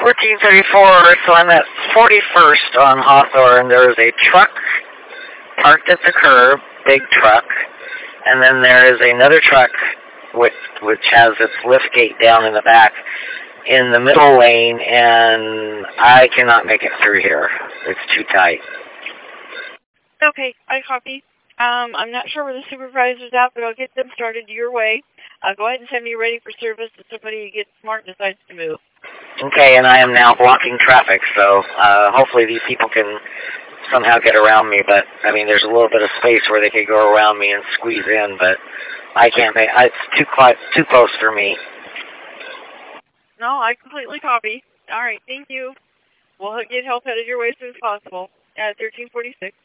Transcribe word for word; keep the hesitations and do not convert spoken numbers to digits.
fourteen thirty-four, so I'm at forty-first on Hawthorne. There's a truck parked at the curb, big truck, and then there is another truck which, which has its lift gate down in the back in the middle lane, and I cannot make it through here. It's too tight. Okay, I copy. Um, I'm not sure where the supervisor's at, but I'll get them started your way. Uh, go ahead and send me ready for service if somebody gets smart and decides to move. Okay, and I am now blocking traffic, so uh, hopefully these people can somehow get around me, but, I mean, there's a little bit of space where they could go around me and squeeze in, but I can't make it's too, close, too close for me. No, I completely copy. All right, thank you. We'll get help headed your way as soon as possible at thirteen forty-six.